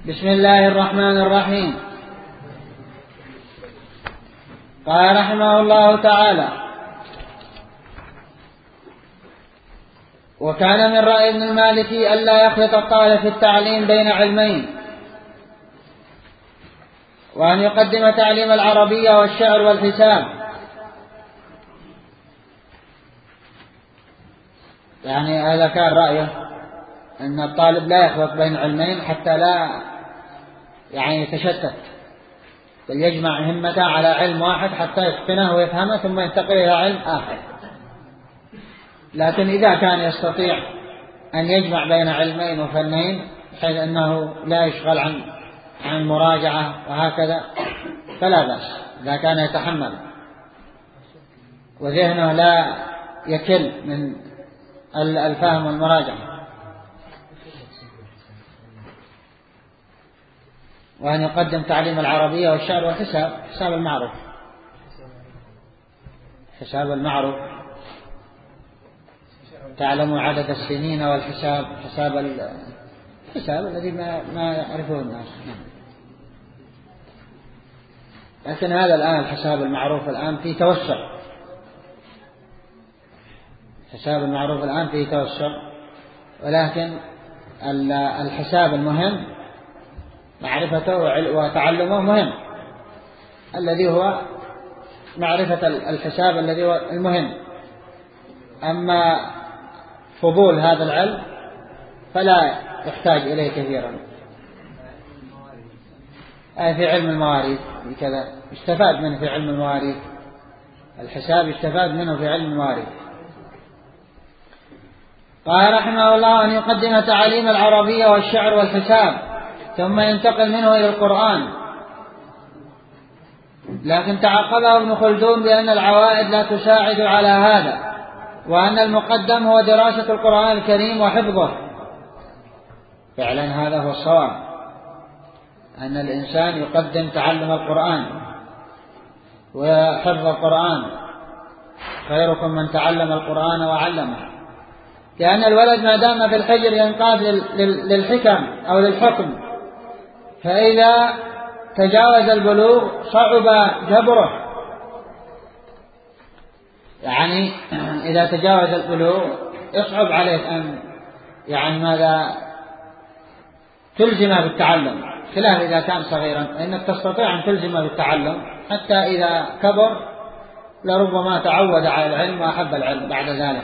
بسم الله الرحمن الرحيم. قال رحمه الله تعالى: وكان من رأي ابن المالكي ألا يخلط الطالب في التعليم بين علمين، وأن يقدم تعليم العربية والشعر والحساب. يعني هذا كان رأيه أن الطالب لا يخلط بين علمين حتى لا يتشتت، بل يجمع همته على علم واحد حتى يتقنه ويفهمه ثم ينتقل إلى علم آخر. لكن إذا كان يستطيع أن يجمع بين علمين وفنين بحيث أنه لا يشغل عن المراجعة وهكذا فلا بأس، إذا كان يتحمل وذهنه لا يكل من الفهم والمراجعة. وأن يقدم تعليم العربية والشعر والحساب. حساب المعروف، حساب المعروف، تعلموا عدد السنين والحساب، الحساب الذي ما يعرفه الناس. لكن هذا الآن الحساب المعروف الآن فيه توسع، حساب المعروف الآن فيه توسع، ولكن الحساب المهم معرفته وتعلمه مهم، الذي هو معرفة الحساب الذي هو المهم. أما فضول هذا العلم فلا يحتاج إليه كثيرا. في علم المواريث كذا يستفاد منه، في علم المواريث الحساب يستفاد منه في علم المواريث. قال رحمه الله: أن يقدم تعليم العربية والشعر والحساب ثم ينتقل منه إلى القرآن. لكن تعقبه ابن خلدون بأن العوائد لا تساعد على هذا، وأن المقدم هو دراسة القرآن الكريم وحفظه. فعلا هذا هو الصواب، أن الإنسان يقدم تعلم القرآن وحفظ القرآن. خيركم من تعلم القرآن وعلمه. لأن الولد ما دام في الحجر ينقاد للحكم أو للحكم، فإذا تجاوز البلوغ صعب جبره. يعني إذا تجاوز البلوغ يصعب عليه أن ماذا تلزمه بالتعلم، خلاف إذا كان صغيرا فإنك تستطيع أن تلزمه بالتعلم حتى إذا كبر لربما تعود على العلم وأحب العلم بعد ذلك.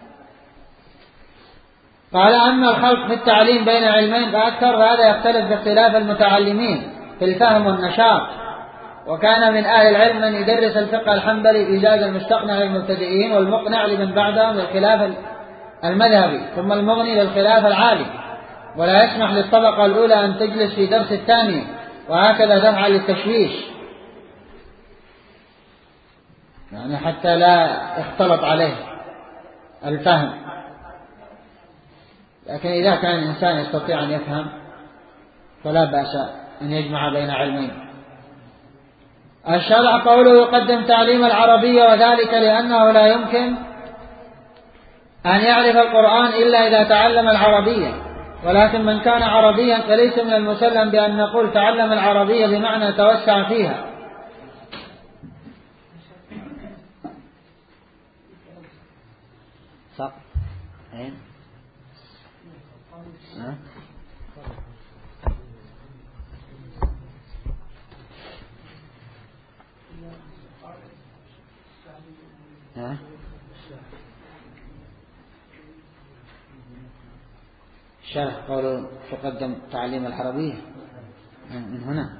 قال: أما الخلط في التعليم بين علمين فأكثر، فهذا يختلف باختلاف المتعلمين في الفهم والنشاط. وكان من أهل العلم من يدرس الفقه الحنبلي إيجاز المستقنع للمبتدئين، والمقنع لمن بعدهم للخلاف المذهبي، ثم المغني للخلاف العالي، ولا يسمح للطبقة الأولى أن تجلس في درس الثاني، وهكذا دفعا للتشويش، يعني حتى لا يختلط عليه الفهم. لكن إذا كان الإنسان يستطيع أن يفهم فلا بأس أن يجمع بين علمين. الشرع قوله يقدم تعليم العربية، وذلك لأنه لا يمكن أن يعرف القرآن إلا إذا تعلم العربية. ولكن من كان عربيا فليس من المسلم بأن نقول تعلم العربية بمعنى توسع فيها. صح. شرح قوله تقدم تعليم العربية من هنا.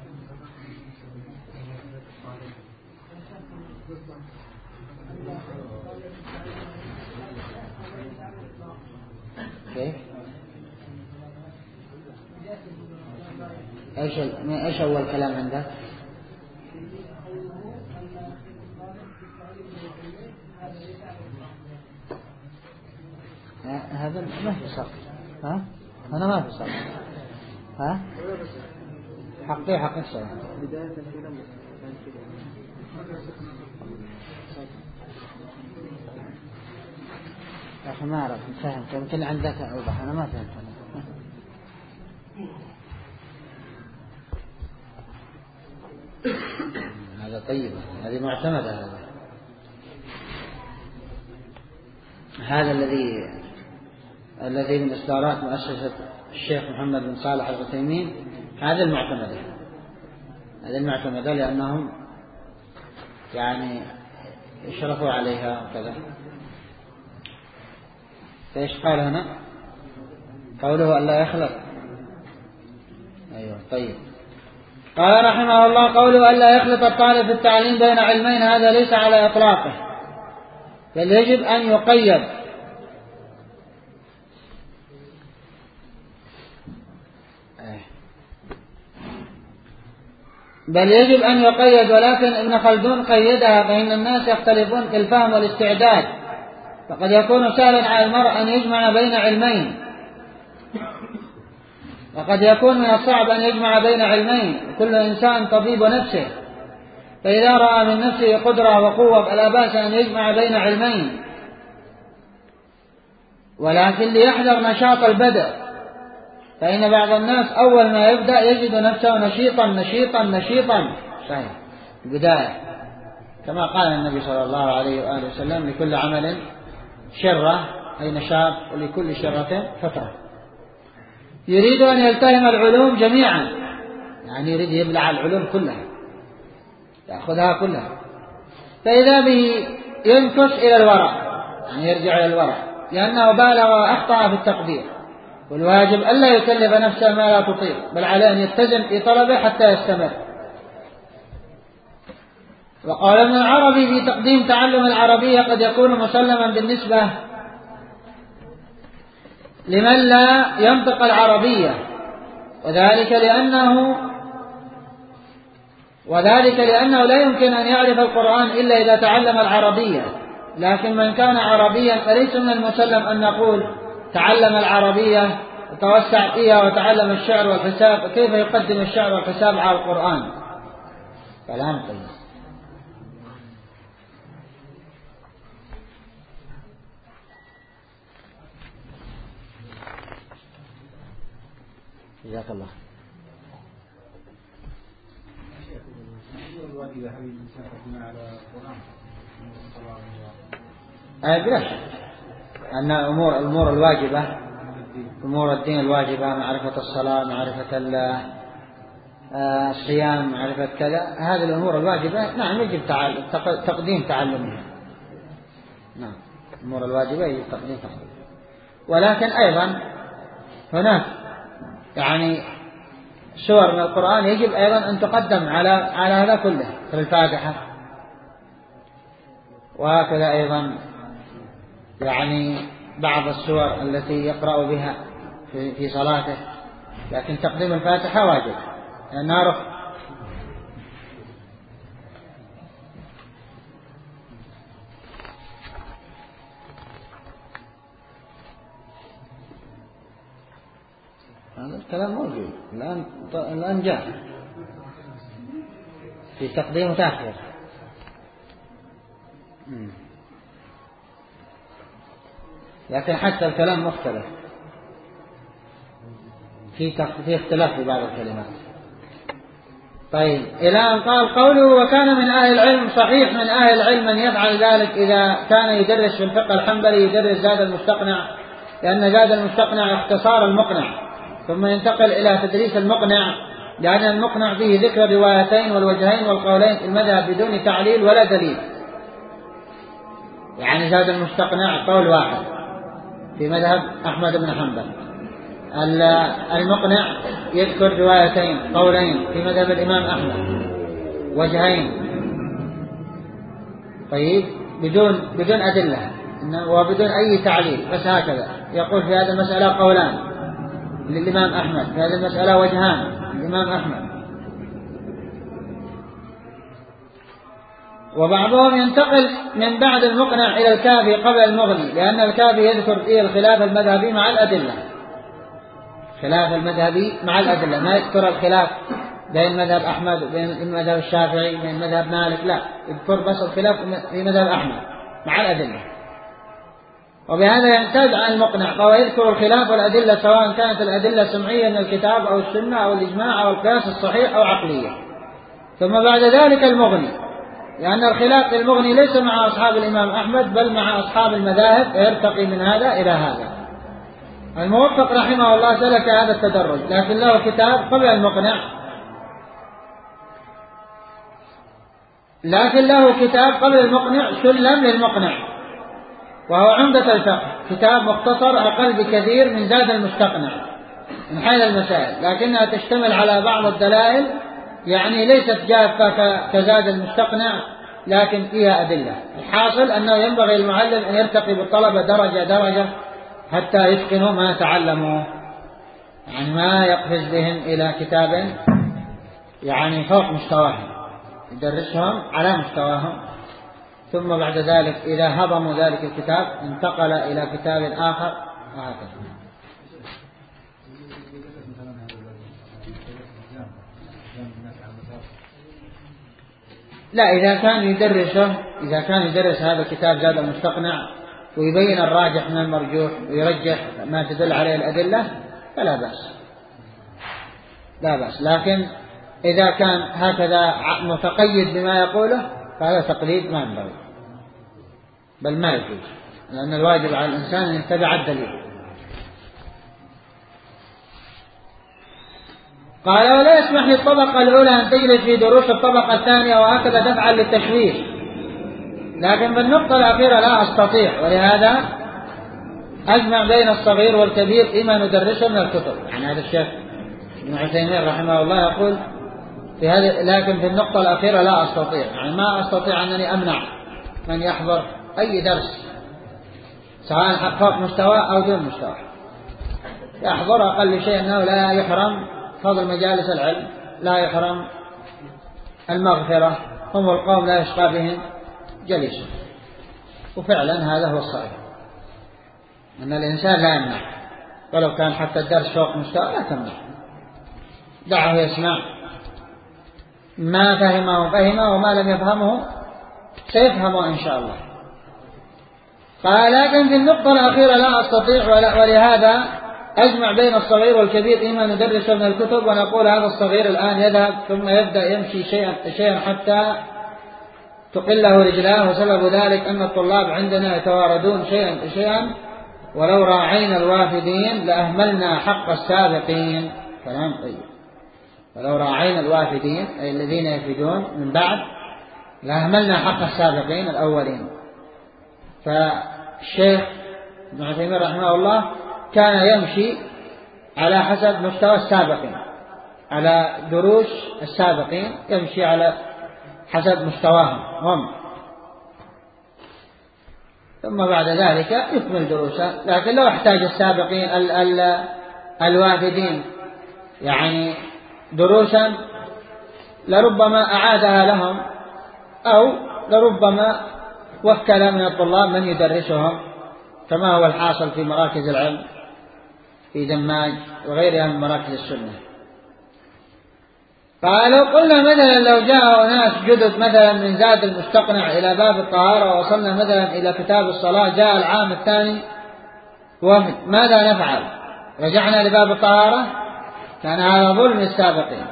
كيف؟ ايش اول كلام عندك؟ هذا ما في صف. هنا ما في صف. حقي صح. يا أخي ما أعرف فهمت، يمكن عندك أوضح، أنا ما فهمت. هذا طيب، هذه معتمدة. هذا الذي من إصدارات مؤسسة الشيخ محمد بن صالح العثيمين، هذا المعتمدة لأنهم يعني اشرفوا عليها وكذا. فإيش قال هنا؟ قوله ألا يخلط. أيوة طيب. قال رحمه الله: قوله ألا يخلط الطالب في التعليم بين علمين هذا ليس على إطلاقه، بل يجب أن يقيد. ولكن ابن خلدون قيدها، فإن الناس يختلفون في الفهم والاستعداد، فقد يكون سهلا على المرء أن يجمع بين علمين، وقد يكون من الصعب أن يجمع بين علمين، كل إنسان طبيب نفسه، فإذا رأى من نفسه قدرة وقوة فلا بأس أن يجمع بين علمين، ولكن ليحذر نشاط البدء، فإن بعض الناس أول ما يبدأ يجد نفسه نشيطا صحيح البداية، كما قال النبي صلى الله عليه وآله وسلم: لكل عمل شرة أي نشاط، ولكل شرة فترة. يريد أن يلتهم العلوم جميعا، يعني يريد يبلع العلوم كلها، يأخذها كلها، فإذا به ينكس إلى الورع، يعني يرجع إلى الورع، لأنه بالغ وأخطأ في التقدير، والواجب ألا يكلف نفسه ما لا تطيق، بل عليه أن يتزن في طلبه حتى يستمر. وقال ابن العربي في تقديم تعلم العربية: قد يكون مسلما بالنسبة لمن لا ينطق العربية، وذلك لأنه لا يمكن أن يعرف القرآن إلا إذا تعلم العربية، لكن من كان عربيا فليس من المسلم أن نقول تعلم العربية وتوسع فيها وتعلم الشعر والحساب، كيف يقدم الشعر والحساب على القرآن؟ كلام طيب. جزاك الله. بلا شك أن الأمور الواجبة، أمور الدين الواجبة، معرفة الصلاة، معرفة الصيام، معرفة كذا، هذه الأمور الواجبة نعم يجب تقديم تعلمها، نعم الأمور الواجبة يجب تقديم تعلمها. ولكن أيضا هناك يعني سور من القرآن يجب أيضا أن تقدم على هذا كله، في الفاتحة، وهكذا أيضا يعني بعض السور التي يقرأ بها في صلاته، لكن تقديم الفاتحة واجب لأنها ركن. هذا الكلام موجود الآن جاء في تقديم وتأخير. لكن حتى الكلام مختلف، في اختلاف في بعض الكلمات. طيب، إلى أن قال: قوله وكان من أهل العلم. صحيح من أهل العلم من يفعل ذلك إذا كان يدرس في الفقه الحنبلي يدرس زاد المستقنع، لأن زاد المستقنع اختصار المقنع، ثم ينتقل إلى تدريس المقنع، لأن المقنع فيه ذكر الروايتين والوجهين والقولين في المذهب بدون تعليل ولا دليل. يعني زاد المستقنع قول واحد في مذهب أحمد بن حنبل، المقنع يذكر روايتين قولين في مذهب الإمام أحمد، وجهين، طيب بدون أدلة وبدون أي تعليل، بس هكذا يقول في هذه المسألة قولان للإمام أحمد، في هذه المسألة وجهان للإمام أحمد. وبعضهم ينتقل من بعد المقنع إلى الكافي قبل المغني، لأن الكافي يذكر فيه الخلاف المذهبي مع الأدلة، خلاف المذهبي مع الأدلة، ما يذكر الخلاف بين مذهب أحمد وبين مذهب الشافعي وبين مذهب مالك، لا، يذكر بس الخلاف في مذهب أحمد مع الأدلة. وبهذا يمتاز عن المقنع، فهو يذكر الخلاف والأدلة سواء كانت الأدلة سمعية من الكتاب أو السنة أو الإجماع أو القياس الصحيح أو عقلية. ثم بعد ذلك المغني، لأن الخلاف في المغني ليس مع أصحاب الإمام أحمد بل مع أصحاب المذاهب، يرتقي من هذا إلى هذا. الموفق رحمه الله سلك هذا التدرج، لكن له كتاب قبل المقنع، قبل المقنع سلم للمقنع، وهو عمدة الفقه، كتاب مختصر أقل بكثير من زاد المستقنع من حيث المسائل، لكنها تشتمل على بعض الدلائل، يعني ليست جافة كزاد المستقنع، لكن فيها أدلة. الحاصل أنه ينبغي المعلم أن يرتقي بالطلبة درجة درجة حتى يتقنوا ما تعلموا، يعني ما يقفز بهم إلى كتاب يعني فوق مستواهم، يدرسهم على مستواهم، ثم بعد ذلك إذا هضموا ذلك الكتاب انتقل إلى كتاب آخر وهكذا. لا، إذا كان يدرس هذا الكتاب زاد المستقنع ويبين الراجح من المرجوح ويرجح ما تدل عليه الأدلة فلا بأس، لا بأس. لكن إذا كان هكذا متقيد بما يقوله فهذا تقليد ما ينبغي، بل ما يجوز، لأن الواجب على الإنسان أن يتبع الدليل. قال: ولا يسمح للطبقة الأولى أن تجلس في دروس الطبقة الثانية وهكذا دفعا للتشويش، لكن بالنقطة الأخيرة لا أستطيع، ولهذا أجمع بين الصغير والكبير فيما ندرسه من الكتب. يعني هذا الشيخ ابن عثيمين رحمه الله يقول في هذا، لكن في النقطة الأخيرة لا أستطيع، يعني ما أستطيع أنني أمنع من يحضر أي درس سواء فوق مستوى أو دون مستوى، يحضر أقل شيء أنه لا يحرم فضل مجالس العلم، لا يحرم المغفرة، هم القوم لا يشقى بهم جليسهم. وفعلا هذا هو الصحيح، أن الإنسان لا يمنع، ولو كان حتى الدرس فوق مستوى لا تمنع، دعه يسمع، ما فهمه وما لم يفهمه سيفهمه إن شاء الله. قال: لكن في النقطة الأخيرة لا أستطيع، ولهذا أجمع بين الصغير والكبير فيما ندرسه من الكتب، ونقول هذا الصغير الآن يذهب ثم يبدأ يمشي شيئا حتى تقله رجلاه، وسبب ذلك أن الطلاب عندنا يتواردون شيئا، ولو راعينا الوافدين لأهملنا حق السابقين. كلام طيب. ولو راعينا الوافدين أي الذين يفدون من بعد لأهملنا حق السابقين الأولين. فالشيخ ابن عثيمين رحمه الله كان يمشي على حسب مستوى السابقين، على دروس السابقين يمشي على حسب مستواهم هم، ثم بعد ذلك يكمل دروسه. لكن لو احتاج السابقين الوافدين يعني دروسا لربما أعادها لهم، أو لربما وكل من الطلاب من يدرسهم، كما هو الحاصل في مراكز العلم في دماج وغيرها من مراكز السنة. قالوا: قلنا مثلا لو جاء ناس جدد مثلا من زاد المستقنع إلى باب الطهارة، ووصلنا مثلا إلى كتاب الصلاة، جاء العام الثاني وفد، ماذا نفعل؟ رجعنا لباب الطهارة؟ كان هذا ظلم السابقين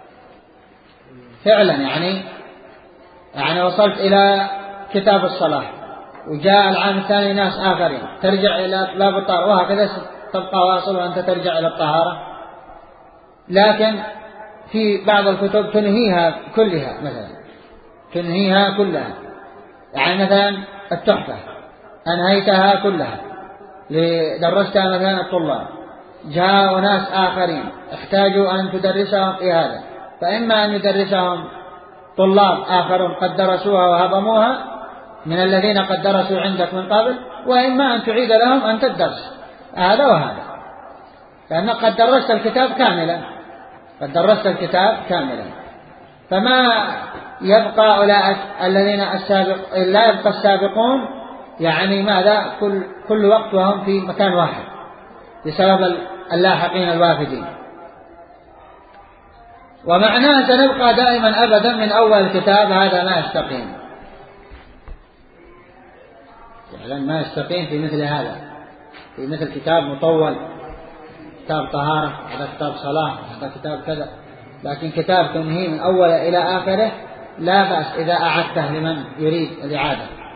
فعلا. يعني وصلت إلى كتاب الصلاة وجاء العام الثاني ناس آخرين، ترجع إلى باب الطهارة، وهكذا تبقى واصل وأنت ترجع إلى الطهارة. لكن في بعض الكتب تنهيها كلها، مثلا تنهيها كلها، يعني مثلا التحفة أنهيتها كلها درستها مثلا الطلاب، جاءوا ناس آخرين احتاجوا أن تدرسهم في هذا، فإما أن يدرسهم طلاب آخرون قد درسوها وهضموها من الذين قد درسوا عندك من قبل، وإما أن تعيد لهم أنت الدرس هذا وهذا، لأنك قد درست الكتاب كاملا، فما يبقى أولئك الذين لا يبقى السابقون، يعني ماذا كل وقت وهم في مكان واحد بسبب اللاحقين الوافدين. ومعناه سنبقى دائما أبدا من أول الكتاب، هذا ما يستقيم، يعني ما يستقيم في مثل هذا، في مثل كتاب مطول، كتاب طهارة، هذا كتاب صلاة، هذا كتاب كذا، لكن كتاب تنهي من أول إلى آخره لا بأس إذا أعدته لمن يريد الإعادة.